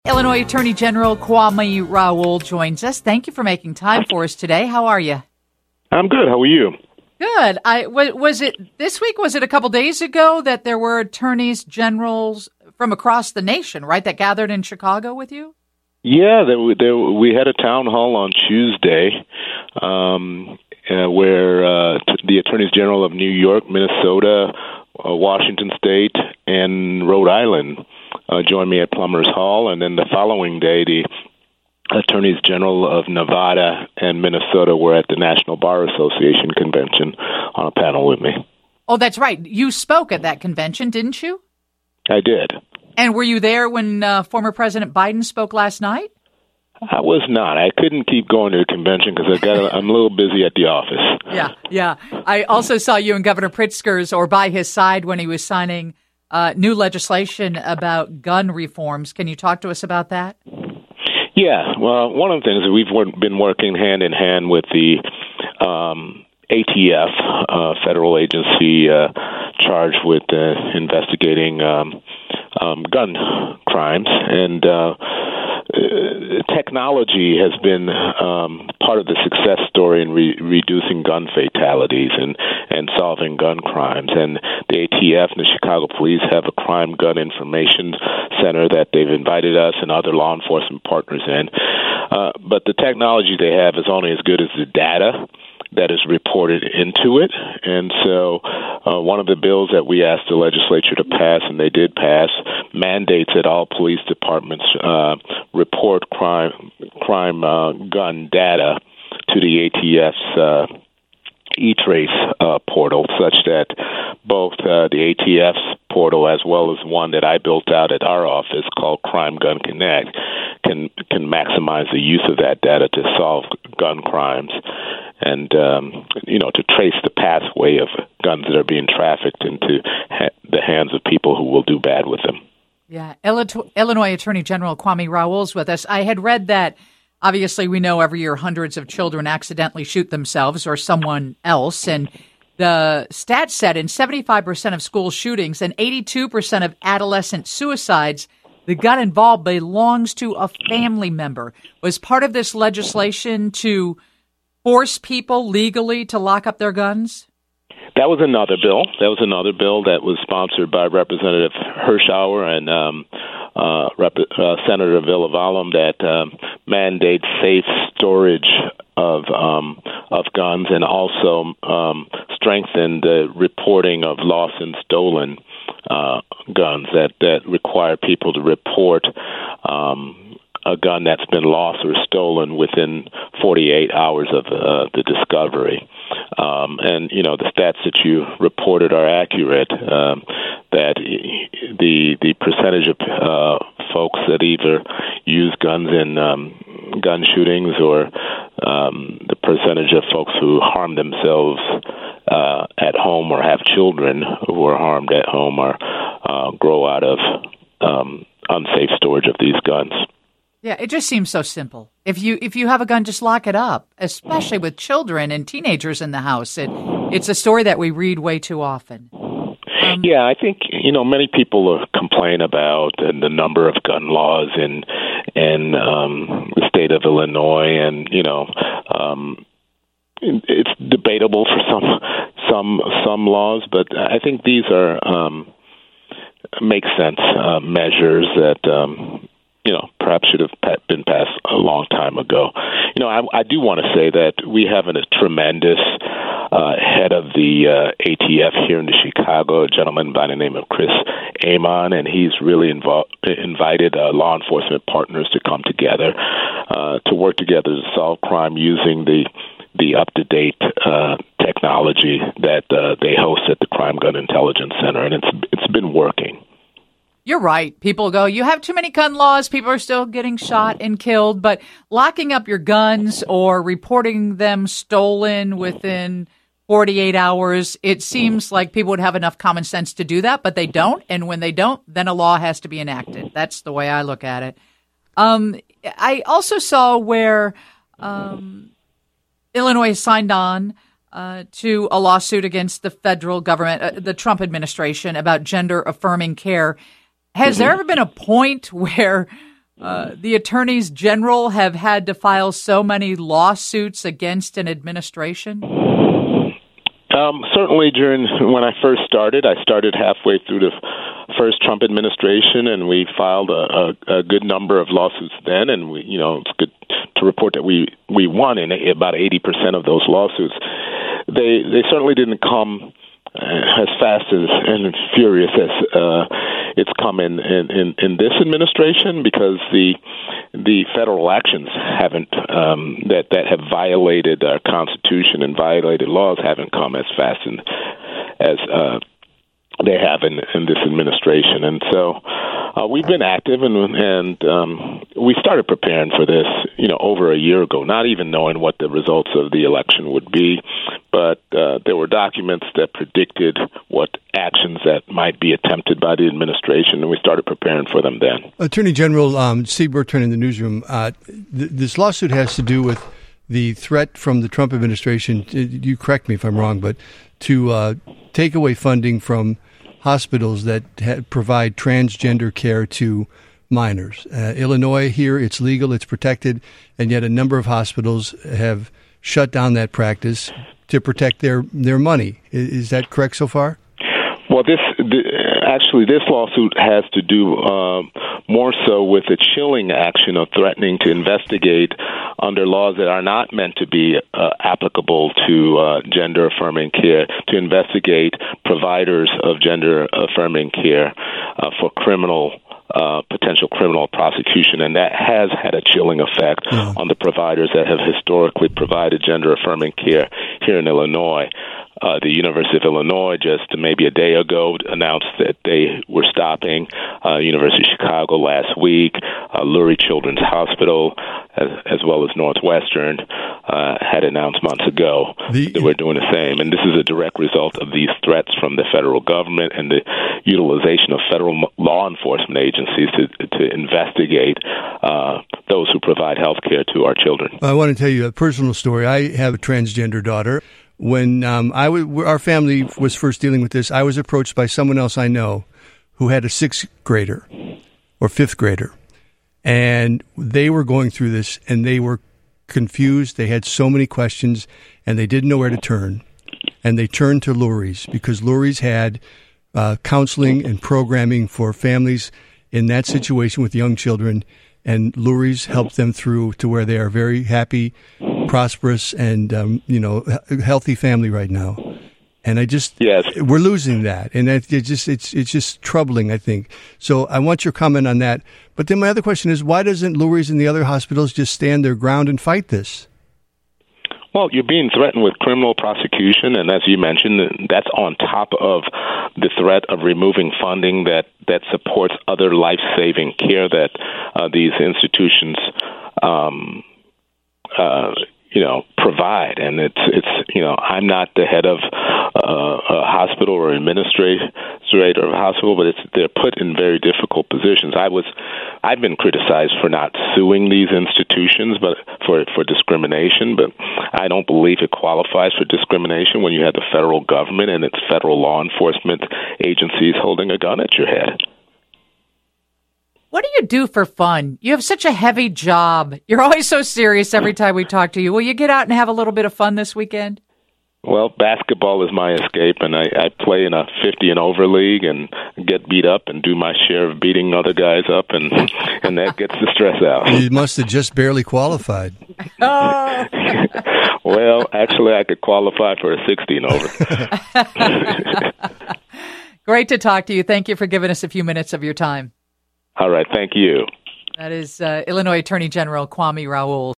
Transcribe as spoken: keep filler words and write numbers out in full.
Illinois Attorney General Kwame Raoul joins us. Thank you for making time for us today. How are you? I'm good. How are you? Good. I was it this week? Was it a couple days ago that there were attorneys generals from across the nation, right, that gathered in Chicago with you? Yeah, there, there, we had a town hall on Tuesday um, uh, where uh, t- the attorneys general of New York, Minnesota, uh, Washington State, and Rhode Island uh, joined me at Plumbers Hall, and then the following day, the attorneys general of Nevada and Minnesota were at the National Bar Association convention on a panel with me. Oh, that's right. You spoke at that convention, didn't you? I did. And were you there when uh, former President Biden spoke last night? I was not. I couldn't keep going to the convention because I got a, I'm a little busy at the office. Yeah, yeah. I also saw you and Governor Pritzker's or by his side when he was signing uh, new legislation about gun reforms. Can you talk to us about that? Yeah. Well, one of the things that we've been working hand in hand with the um, A T F, uh, federal agency uh, charged with uh, investigating um, um, gun crimes, and uh, Uh, technology has been um, part of the success story in re- reducing gun fatalities and, and solving gun crimes. And the A T F and the Chicago Police have a crime gun information center that they've invited us and other law enforcement partners in. Uh, but the technology they have is only as good as the data that is reported into it. And so uh, one of the bills that we asked the legislature to pass, and they did pass, mandates that all police departments uh, report crime crime uh, gun data to the A T F's uh, E-Trace uh, portal, such that both uh, the A T F's portal as well as one that I built out at our office called Crime Gun Connect can can maximize the use of that data to solve gun crimes and, um, you know, to trace the pathway of guns that are being trafficked into ha- the hands of people who will do bad with them. Yeah. Illinois Attorney General Kwame Raoul's with us. I had read that, obviously, we know every year hundreds of children accidentally shoot themselves or someone else. And the stats said in seventy-five percent of school shootings and eighty-two percent of adolescent suicides, the gun involved belongs to a family member. Was part of this legislation to force people legally to lock up their guns? That was another bill. That was another bill that was sponsored by Representative Hirschauer and um, uh, Rep- uh, Senator Villavalum that um, mandates safe storage of um, of guns and also um, strengthen the reporting of lost and stolen uh, guns that, that require people to report um, a gun that's been lost or stolen within forty-eight hours of uh, the discovery. Um, and, you know, the stats that you reported are accurate, um, that the the percentage of uh, folks that either use guns in um, gun shootings or um, the percentage of folks who harm themselves uh, at home or have children who are harmed at home are uh, grow out of um, unsafe storage of these guns. Yeah, it just seems so simple. If you if you have a gun, just lock it up, especially with children and teenagers in the house. It, it's a story that we read way too often. Um, yeah, I think, you know, many people complain about the, the number of gun laws in, in um, the state of Illinois, and, you know, um, it's debatable for some some some laws, but I think these are um, make sense uh, measures that um, you know, perhaps should have been passed a long time ago. You know, I, I do want to say that we have a tremendous uh, head of the uh, A T F here in Chicago, a gentleman by the name of Chris Amon, and he's really involved, invited uh, law enforcement partners to come together uh, to work together to solve crime using the the up-to-date uh, technology that uh, they host at the Crime Gun Intelligence Center, and it's it's been working. You're right. People go, you have too many gun laws. People are still getting shot and killed. But locking up your guns or reporting them stolen within forty-eight hours, it seems like people would have enough common sense to do that, but they don't. And when they don't, then a law has to be enacted. That's the way I look at it. Um, I also saw where um, Illinois signed on uh, to a lawsuit against the federal government, uh, the Trump administration, about gender-affirming care. Has there ever been a point where uh, the attorneys general have had to file so many lawsuits against an administration? Um, certainly during when I first started, I started halfway through the first Trump administration, and we filed a, a, a good number of lawsuits then, and we, you know, it's good to report that we, we won in about eighty percent of those lawsuits. They they certainly didn't come uh, as fast as and furious as uh, it's come in, in, in, in this administration, because the the federal actions haven't um, that that have violated our Constitution and violated laws haven't come as fast and as uh, they have in, in this administration. And so uh, we've been active, and and um, we started preparing for this, you know, over a year ago, not even knowing what the results of the election would be. But uh, there were documents that predicted what actions that might be attempted by the administration, and we started preparing for them then. Attorney General um, Steve Burton in the newsroom, uh, th- this lawsuit has to do with the threat from the Trump administration, you correct me if I'm wrong, but to uh, take away funding from hospitals that ha- provide transgender care to minors. Uh, Illinois, here, it's legal, it's protected, and yet a number of hospitals have shut down that practice to protect their, their money. Is, is that correct so far? Well, this the, actually this lawsuit has to do um, more so with the chilling action of threatening to investigate under laws that are not meant to be uh, applicable to uh, gender-affirming care, to investigate providers of gender-affirming care uh, for criminal Uh, potential criminal prosecution, and that has had a chilling effect yeah. on the providers that have historically provided gender-affirming care here in Illinois. Uh, the University of Illinois just maybe a day ago announced that they were stopping. Uh, University of Chicago last week, uh, Lurie Children's Hospital, as, as well as Northwestern, uh, had announced months ago the, that we're doing the same. And this is a direct result of these threats from the federal government and the utilization of federal law enforcement agencies to to investigate uh, those who provide health care to our children. I want to tell you a personal story. I have a transgender daughter. When um, I w- our family was first dealing with this, I was approached by someone else I know who had a sixth grader or fifth grader, and they were going through this, and they were confused. They had so many questions, and they didn't know where to turn, and they turned to Lurie's because Lurie's had uh, counseling and programming for families in that situation with young children, and Lurie's helped them through to where they are very happy, prosperous, and um, you know, healthy family right now. And I just, yes. we're losing that, and it just it's it's just troubling, I think. So I want your comment on that. But then my other question is, why doesn't Lurie's and the other hospitals just stand their ground and fight this? Well, you're being threatened with criminal prosecution, and as you mentioned, that's on top of the threat of removing funding that, that supports other life-saving care that uh, these institutions, um, uh, you know, provide. And it's it's you know, I'm not the head of uh, a hospital or administrator of a hospital, but it's they're put in very difficult positions. I was, I've been criticized for not suing these institutions, but for for discrimination. But I don't believe it qualifies for discrimination when you have the federal government and its federal law enforcement agencies holding a gun at your head. What do you do for fun? You have such a heavy job. You're always so serious every time we talk to you. Will you get out and have a little bit of fun this weekend? Well, basketball is my escape, and I, I play in a fifty and over league and get beat up and do my share of beating other guys up, and and that gets the stress out. You must have just barely qualified. Oh. Well, actually, I could qualify for a sixty and over. Great to talk to you. Thank you for giving us a few minutes of your time. All right, thank you. That is uh, Illinois Attorney General Kwame Raoul.